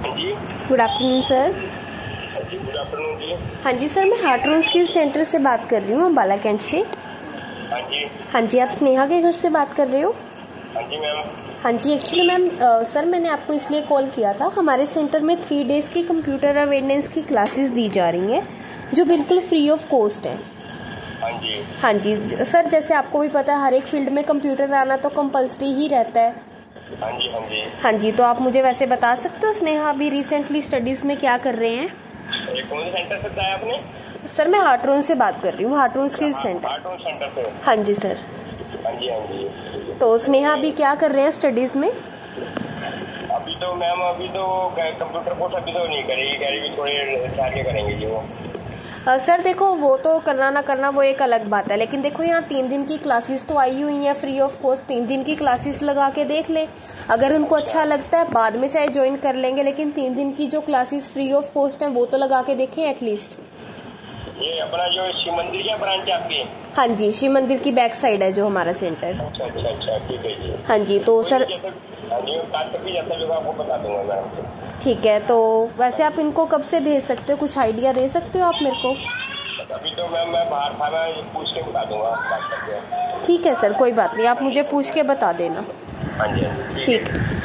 जी। Good afternoon sir. जी good afternoon जी। हाँ जी सर, मैं हार्ट्रोन स्किल्स सेंटर से बात कर रही हूँ, अम्बाला कैंट से। हाँ जी। हाँ जी, आप स्नेहा के घर से बात कर रहे हो? हाँ जी मैम। हाँ जी, एक्चुअली मैम सर मैंने आपको इसलिए कॉल किया था, हमारे सेंटर में 3 डेज़ की कंप्यूटर अवेयरनेस की क्लासेस दी जा रही हैं जो बिल्कुल फ्री ऑफ कॉस्ट है। हाँ जी। हाँ जी सर, जैसे आपको भी पता है हर एक फील्ड में कंप्यूटर आना तो कंपलसरी ही रहता है। हाँ जी। हाँ जी। हाँ जी, तो आप मुझे वैसे बता सकते हो स्नेहा अभी रिसेंटली स्टडीज़ में क्या कर रहे हैं? ये कौन से सेंटर से बताया आपने? सर मैं हार्ट्रोन से बात कर रही हूँ, Hartron skills centre. Hartron centre से। हाँ जी सर। हाँ जी। हाँ जी। तो स्नेहा अभी क्या कर रहे हैं स्टडीज़ में? अभी तो मैम कंप्यूटर कोर्स अभी तो नहीं करेगी, कह रही थोड़े आगे करेंगे जी वो। सर देखो, वो तो करना ना करना वो एक अलग बात है, लेकिन देखो यहाँ 3 दिन की क्लासेस तो आई हुई हैं फ्री ऑफ कॉस्ट। 3 दिन की क्लासेस लगा के देख लें, अगर उनको अच्छा लगता है बाद में चाहे ज्वाइन कर लेंगे, लेकिन 3 दिन की जो क्लासेस फ्री ऑफ कॉस्ट हैं वो तो लगा के देखें एटलीस्ट। ये अपना जो शिव मंदिर क्या ब्रांच है आपकी? हाँ जी, शिव मंदिर की बैक साइड है जो हमारा सेंटर। अच्छा अच्छा अच्छा, ठीक है जी। हाँ जी, तो सर हाँ जी, जैसा भी आपको बता दूंगा मैम। ठीक है, तो वैसे आप इनको कब से भेज सकते हो, कुछ आइडिया दे सकते हो आप मेरे को? अभी तो मैम मैं बाहर था, मैं पूछ के बता दूंगा बात करके। ठीक है सर, कोई बात नहीं, आप मुझे पूछ के बता देना। हाँ जी ठीक है।